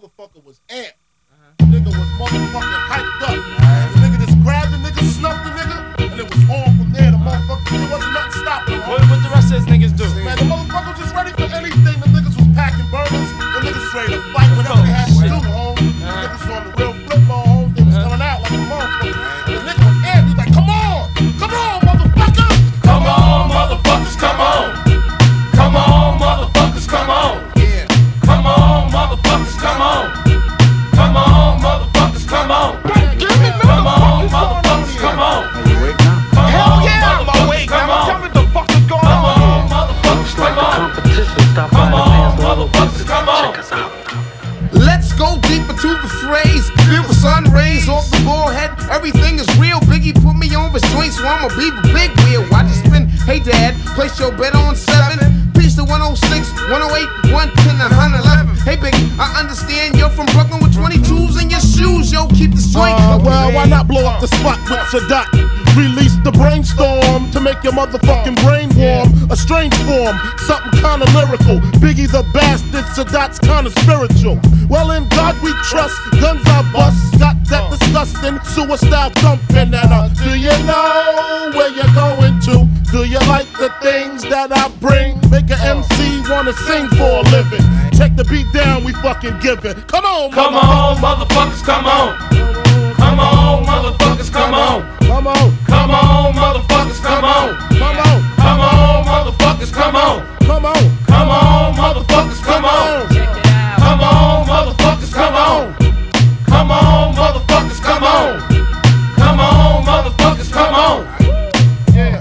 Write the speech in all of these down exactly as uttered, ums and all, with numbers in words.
motherfucker was amped. The nigga was motherfucking hyped up. The nigga just grabbed the nigga, snuffed the nigga, and it was on from there. The motherfucker, there wasn't nothing stopping him. What, what the rest of these niggas do? Man, the motherfucker was just ready for anything. The niggas was packing burners. The niggas was ready to fight whatever they had to do, home. The niggas was on the real flip mode, home. They was coming out like a motherfucker. The nigga was amped. He was like, come on! Come on, motherfuckers! Come on, motherfuckers, come on! Come on, motherfuckers, come on! Yeah. Come on, motherfuckers, come on! Come on, motherfuckers, come on! Come on, motherfuckers, come on! Hell yeah, I'm awake. Come Now on. tell me what the fuck is going Come on on, here. motherfuckers, come on! Competition, stop by Come the on, fans, little motherfuckers, come on! Check us out. Let's go deeper to the phrase. Feel the sun rays off the forehead. Everything is real. Biggie put me on restraint, so I'ma be the big wheel. Watch it spin. Hey dad, place your bet on seven. Peace to one oh six, one oh eight, one ten, and one eleven. Hey Biggie, I understand you're from Brooklyn with twenty-twos in your shoes. Yo, keep the strength. Uh, well, why not blow up the spot with Sadat? Release the brainstorm to make your motherfucking brain warm. A strange form, something kinda lyrical. Biggie the bastard, Sadat's kinda spiritual. Well, in God we trust, guns I bust. Got that disgusting suicide thumping. And uh, do you know where you're going to? Do you like the things that I bring? Make an M C wanna sing for a living. Check the beat down, we fucking giving. Come on, Come on, motherfuckers, come on! Come on, motherfuckers, come on! Come on, Come on, motherfuckers, come on! come on, Come on, motherfuckers, come on! come on, Come on, motherfuckers, come on! Come on, motherfuckers, come on! Come on, motherfuckers, come on! Come on, motherfuckers, come on! Yeah.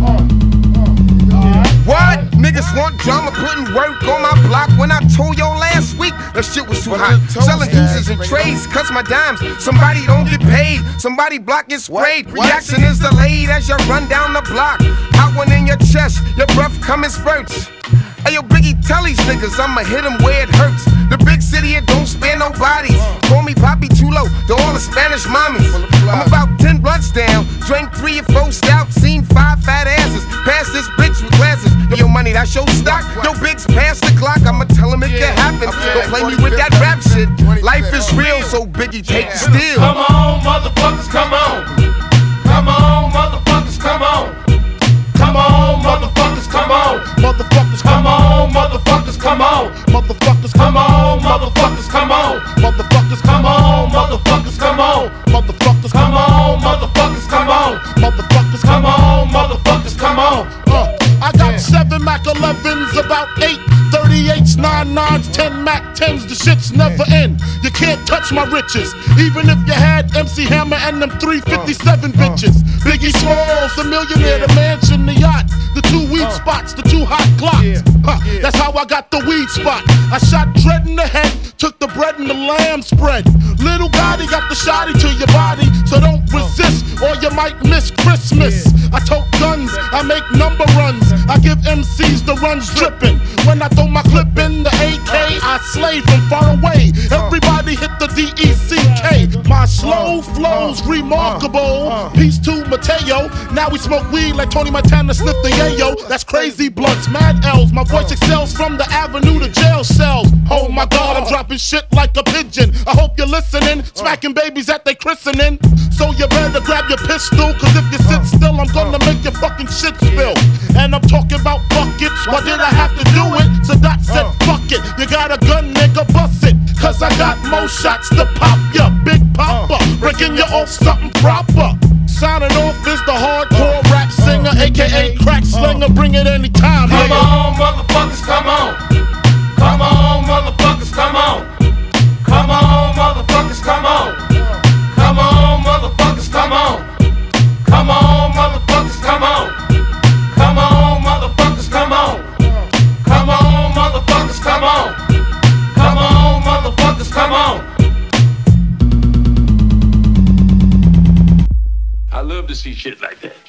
Uh, uh, What? Niggas want drama, putting work on my block. When I told y'all last week, that shit was too hot. Selling deuces and trades, cuts my dimes. Somebody don't get paid, somebody block gets sprayed. Reaction is delayed as you run down the block. Hot one in your chest, your breath come in spurts. Hey yo, Biggie, tell these niggas I'ma hit them where it hurts. The big city, it don't spare no bodies. Call me Papi Chulo to all the Spanish mommies. I'm about ten blunts down, drank three or four stout, seen five fat asses. Pass this bitch with glasses. Yo, money, that's your stock. Yo, Biggs, pass the clock. I'ma tell him it can happen. Don't play me with that rap shit. Life is real, so Biggie, take the steal. Come on, motherfuckers, come on! Come on, motherfuckers, come on! Come on, motherfuckers, come on! motherfuckers, Come on, motherfuckers, come on! motherfuckers, Come on, motherfuckers, come on! motherfuckers, Come on, motherfuckers, come on! motherfuckers, Come on, motherfuckers, come on! motherfuckers, Come on, motherfuckers, come on! Uh, I got seven Mac elevens, about eight thirty-eights, nine nines, ten Mac tens. The shit's never end. You can't touch my riches, even if you had M C Hammer and them three fifty-seven bitches. Biggie Smalls, the millionaire, the mansion, the yacht, the two weed spots, the two hot clocks. Huh, that's how I got the weed spot. I shot Dread in the head, took the bread and the lamb spread. Little Gotti got the shotty to your body, so don't resist or you might miss Christmas. I tote guns, I make number runs, I give M Cs the runs dripping. When I throw my clip in the A K, I slay from far away. Everybody hit the D E C K. My slow flow's remarkable. Peace to Mateo. Now we smoke weed like Tony Montana sniff the yayo. That's crazy blunts, mad L's. My voice excels from the avenue to jail cells. Oh my God, I'm dropping shit like a pigeon. I hope you're listening. Smacking babies at they christening. So you better grab your pistol, cause if you sit still, I'm gonna make your fucking shit spill. And I'm talking about buckets. Why did I have to do it? Sadat said, fuck it. You got a gun, nigga, bust it. Cause I got more shots to pop ya. Big Papa, breaking you off something proper. Signing off is the hardcore rap singer, aka crack slinger. Bring it anytime, Come nigga. on, motherfuckers, come on! Come on, motherfuckers, come on! Come on, motherfuckers, come on! Come on, motherfuckers, come on! Come on, motherfuckers, come on! Come on, motherfuckers, come on! Come on, motherfuckers, come on! Come on, motherfuckers, come on! I love to see shit like that.